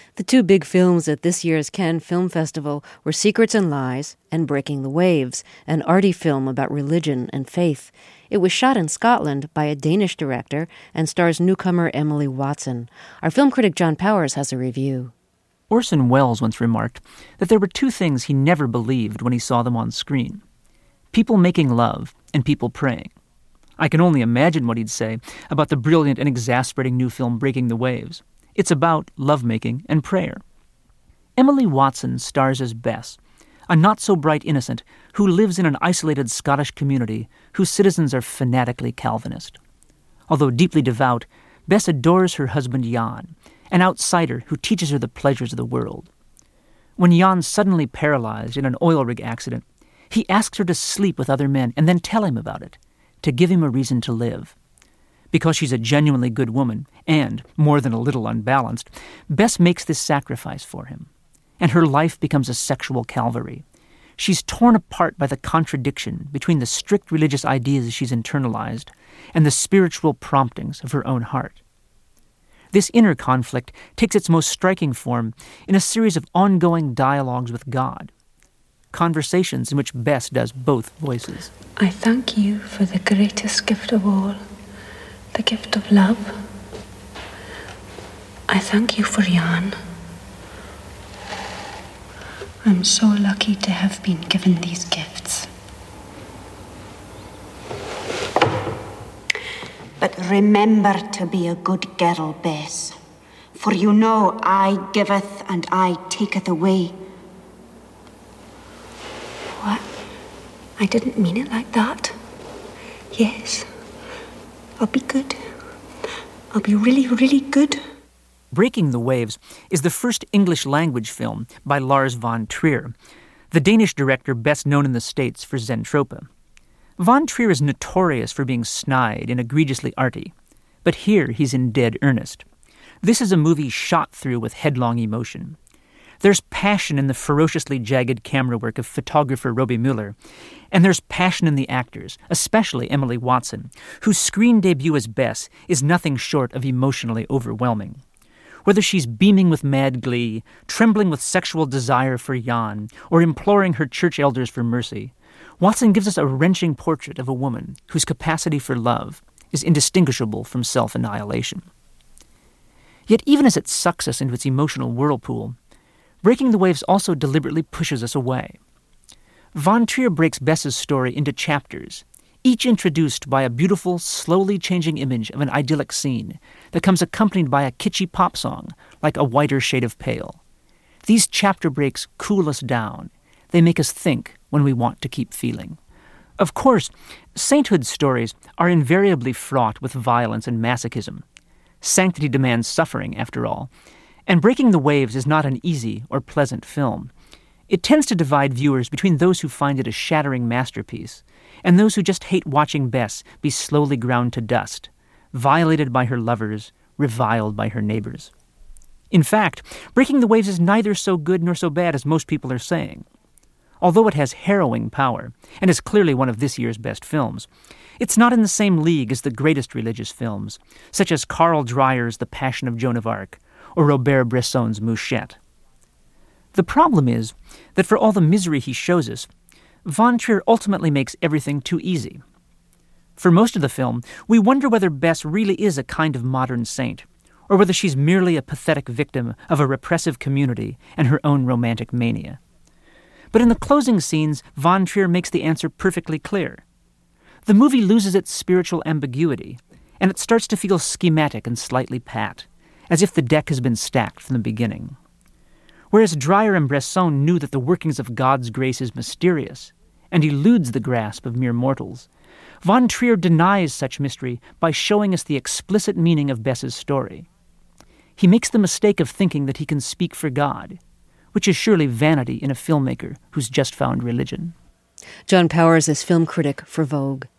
The two big films at this year's Cannes Film Festival were Secrets and Lies and Breaking the Waves, an arty film about religion and faith. It was shot in Scotland by a Danish director and stars newcomer Emily Watson. Our film critic John Powers has a review. Orson Welles once remarked that there were two things he never believed when he saw them on screen: people making love and people praying. I can only imagine what he'd say about the brilliant and exasperating new film Breaking the Waves. It's about lovemaking and prayer. Emily Watson stars as Bess, a not-so-bright innocent who lives in an isolated Scottish community whose citizens are fanatically Calvinist. Although deeply devout, Bess adores her husband Jan, an outsider who teaches her the pleasures of the world. When Jan's suddenly paralyzed in an oil rig accident, he asks her to sleep with other men and then tell him about it, to give him a reason to live. Because she's a genuinely good woman, and more than a little unbalanced, Bess makes this sacrifice for him, and her life becomes a sexual Calvary. She's torn apart by the contradiction between the strict religious ideas she's internalized and the spiritual promptings of her own heart. This inner conflict takes its most striking form in a series of ongoing dialogues with God, conversations in which Bess does both voices. I thank you for the greatest gift of all, the gift of love. I thank you for Jan. I'm so lucky to have been given these gifts. But remember to be a good girl, Bess, for you know I giveth and I taketh away. What? I didn't mean it like that. Yes, I'll be good. I'll be really, really good. Breaking the Waves is the first English-language film by Lars von Trier, the Danish director best known in the States for Zentropa. Von Trier is notorious for being snide and egregiously arty, but here he's in dead earnest. This is a movie shot through with headlong emotion. There's passion in the ferociously jagged camera work of photographer Robbie Mueller, and there's passion in the actors, especially Emily Watson, whose screen debut as Bess is nothing short of emotionally overwhelming. Whether she's beaming with mad glee, trembling with sexual desire for Jan, or imploring her church elders for mercy, Watson gives us a wrenching portrait of a woman whose capacity for love is indistinguishable from self-annihilation. Yet even as it sucks us into its emotional whirlpool, Breaking the Waves also deliberately pushes us away. Von Trier breaks Bess's story into chapters, each introduced by a beautiful, slowly changing image of an idyllic scene that comes accompanied by a kitschy pop song, like A Whiter Shade of Pale. These chapter breaks cool us down. They make us think when we want to keep feeling. Of course, sainthood stories are invariably fraught with violence and masochism. Sanctity demands suffering, after all, and Breaking the Waves is not an easy or pleasant film. It tends to divide viewers between those who find it a shattering masterpiece and those who just hate watching Bess be slowly ground to dust, violated by her lovers, reviled by her neighbors. In fact, Breaking the Waves is neither so good nor so bad as most people are saying. Although it has harrowing power, and is clearly one of this year's best films, it's not in the same league as the greatest religious films, such as Carl Dreyer's The Passion of Joan of Arc, or Robert Bresson's Mouchette. The problem is that for all the misery he shows us, Von Trier ultimately makes everything too easy. For most of the film, we wonder whether Bess really is a kind of modern saint, or whether she's merely a pathetic victim of a repressive community and her own romantic mania. But in the closing scenes, Von Trier makes the answer perfectly clear. The movie loses its spiritual ambiguity, and it starts to feel schematic and slightly pat, as if the deck has been stacked from the beginning. Whereas Dreyer and Bresson knew that the workings of God's grace is mysterious and eludes the grasp of mere mortals, Von Trier denies such mystery by showing us the explicit meaning of Bess's story. He makes the mistake of thinking that he can speak for God, which is surely vanity in a filmmaker who's just found religion. John Powers is film critic for Vogue.